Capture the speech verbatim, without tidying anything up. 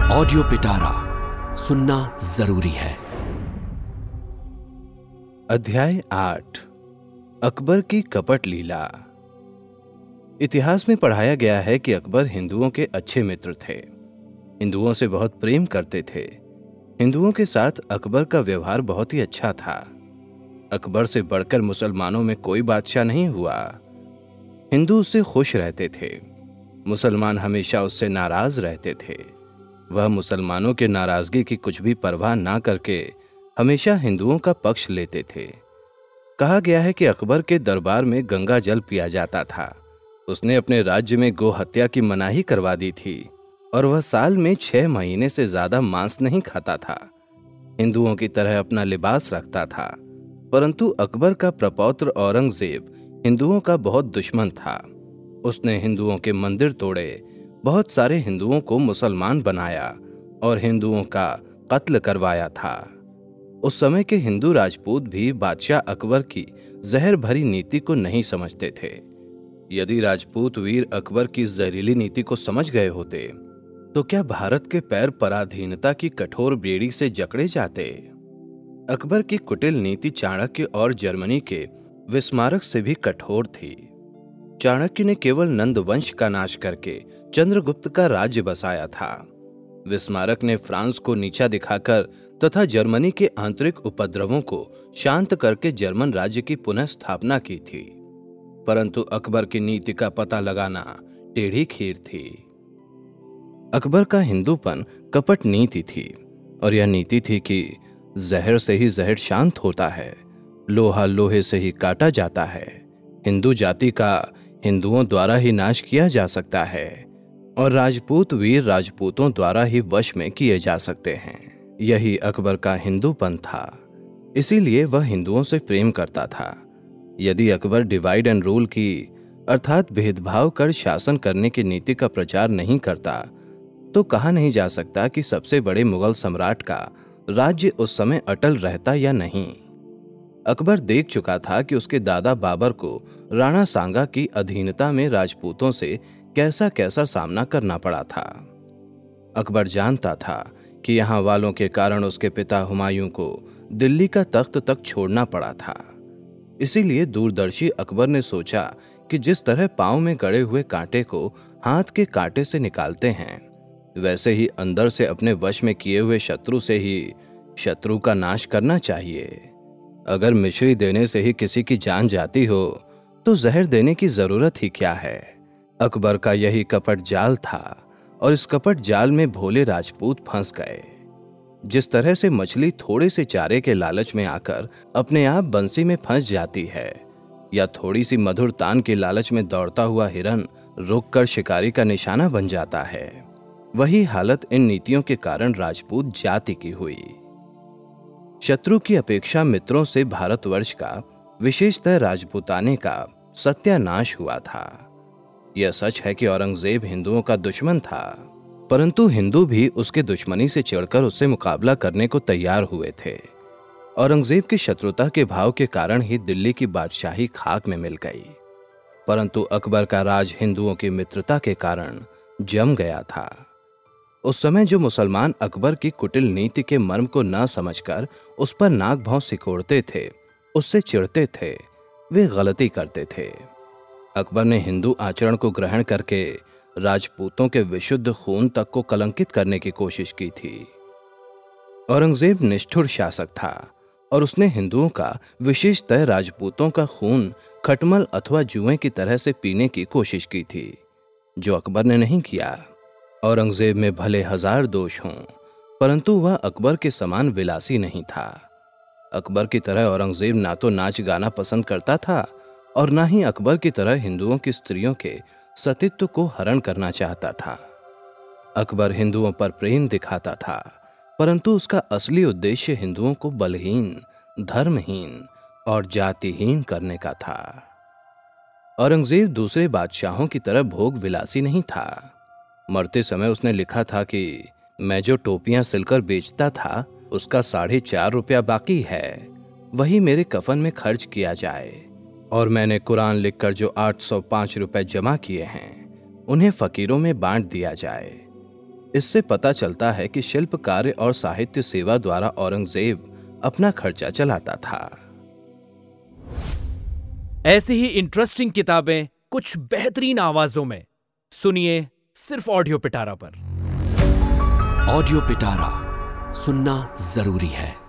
Audio पिटारा सुनना जरूरी है। अध्याय आठ, अकबर की कपट लीला। इतिहास में पढ़ाया गया है कि अकबर हिंदुओं के अच्छे मित्र थे, हिंदुओं से बहुत प्रेम करते थे। हिंदुओं के साथ अकबर का व्यवहार बहुत ही अच्छा था। अकबर से बढ़कर मुसलमानों में कोई बादशाह नहीं हुआ। हिंदू उससे खुश रहते थे, मुसलमान हमेशा उससे नाराज रहते थे। वह मुसलमानों के नाराजगी की कुछ भी परवाह ना करके हमेशा हिंदुओं का पक्ष लेते थे। कहा गया है कि अकबर के दरबार में गंगा जल पिया जाता था। उसने अपने राज्य में गो हत्या की मनाही करवा दी थी और वह साल में छह महीने से ज्यादा मांस नहीं खाता था। हिंदुओं की तरह अपना लिबास रखता था, परंतु अकबर का प्रपौत्र औरंगजेब हिंदुओं का बहुत दुश्मन था। उसने हिंदुओं के मंदिर तोड़े, बहुत सारे हिंदुओं को मुसलमान बनाया और हिंदुओं का कत्ल करवाया था। उस समय के हिंदू राजपूत भी बादशाह अकबर की जहर भरी नीति को नहीं समझते थे। यदि राजपूत वीर अकबर की जहरीली नीति को समझ गए होते तो क्या भारत के पैर पराधीनता की कठोर बेड़ी से जकड़े जाते। अकबर की कुटिल नीति चाणक्य और जर्मनी के विस्मारक से भी कठोर थी। चाणक्य ने केवल नंद वंश का नाश करके चंद्रगुप्त का राज्य बसाया था। विस्मारक ने फ्रांस को नीचा दिखाकर तथा जर्मनी के आंतरिक उपद्रवों को शांत करके जर्मन राज्य की पुनः स्थापना की थी। परंतु अकबर की नीति का पता लगाना टेढ़ी खीर थी। अकबर का हिंदूपन कपट नीति थी और यह नीति थी कि जहर से ही जहर शांत होता है, लोहा लोहे से ही काटा जाता है। हिंदू जाति का हिंदुओं द्वारा ही नाश किया जा सकता है और राजपूत वीर राजपूतों द्वारा ही वश में किए जा सकते हैं। यही अकबर का हिंदूपन था। इसीलिए वह हिंदुओं से प्रेम करता था। यदि अकबर डिवाइड एंड रूल की अर्थात भेदभाव कर शासन करने की नीति का प्रचार नहीं करता तो कहा नहीं जा सकता कि सबसे बड़े मुगल सम्राट का राज्य उस समय अटल रहता या नहीं। अकबर देख चुका था कि उसके दादा बाबर को राणा सांगा की अधीनता में राजपूतों से कैसा कैसा सामना करना पड़ा था। अकबर जानता था कि यहाँ वालों के कारण उसके पिता हुमायूं को दिल्ली का तख्त तक छोड़ना पड़ा था। इसीलिए दूरदर्शी अकबर ने सोचा कि जिस तरह पांव में गड़े हुए कांटे को हाथ के कांटे से निकालते हैं, वैसे ही अंदर से अपने वश में किए हुए शत्रु से ही शत्रु का नाश करना चाहिए। अगर मिश्री देने से ही किसी की जान जाती हो तो जहर देने की जरूरत ही क्या है। अकबर का यही कपट जाल था और इस कपट जाल में भोले राजपूत फंस गए। जिस तरह से मछली थोड़े से चारे के लालच में आकर अपने आप बंसी में फंस जाती है, या थोड़ी सी मधुर तान के लालच में दौड़ता हुआ हिरन रुककर शिकारी का निशाना बन जाता है, वही हालत इन नीतियों के कारण राजपूत जाति की हुई। शत्रु की अपेक्षा मित्रों से भारतवर्ष का, विशेषतः राजपूताने का सत्यानाश हुआ था। यह सच है कि औरंगजेब हिंदुओं का दुश्मन था, परंतु हिंदू भी उसके दुश्मनी से चिढ़कर उससे मुकाबला करने को तैयार हुए थे। औरंगजेब की शत्रुता के भाव के कारण ही दिल्ली की बादशाही खाक में मिल गई, परंतु अकबर का राज हिंदुओं की मित्रता के कारण जम गया था। उस समय जो मुसलमान अकबर की कुटिल नीति के मर्म को न समझकर उस पर नाक भौं सिकोड़ते थे, उससे चिढ़ते थे, वे गलती करते थे। अकबर ने हिंदू आचरण को ग्रहण करके राजपूतों के विशुद्ध खून तक को कलंकित करने की कोशिश की थी। औरंगजेब निष्ठुर शासक था और उसने हिंदुओं का, विशेषतः राजपूतों का खून खटमल अथवा जुएं की तरह से पीने की कोशिश की थी, जो अकबर ने नहीं किया। औरंगजेब में भले हजार दोष हों, परंतु वह अकबर के समान विलासी नहीं था। अकबर की तरह औरंगजेब ना तो नाच गाना पसंद करता था और ना ही अकबर की तरह हिंदुओं की स्त्रियों के सतीत्व को हरण करना चाहता था। अकबर हिंदुओं पर प्रेम दिखाता था, परंतु उसका असली उद्देश्य हिंदुओं को बलहीन, धर्महीन और जातिहीन करने का था। औरंगजेब दूसरे बादशाहों की तरह भोग विलासी नहीं था। मरते समय उसने लिखा था कि मैं जो टोपियां सिलकर बेचता था उसका साढ़े चार रुपया बाकी है, वही मेरे कफन में खर्च किया जाए, और मैंने कुरान लिखकर जो आठ सौ पांच रुपए जमा किए हैं उन्हें फकीरों में बांट दिया जाए। इससे पता चलता है कि शिल्प कार्य और साहित्य सेवा द्वारा औरंगजेब अपना खर्चा चलाता था। ऐसी ही इंटरेस्टिंग किताबें कुछ बेहतरीन आवाजों में सुनिए सिर्फ ऑडियो पिटारा पर। ऑडियो पिटारा सुनना जरूरी है।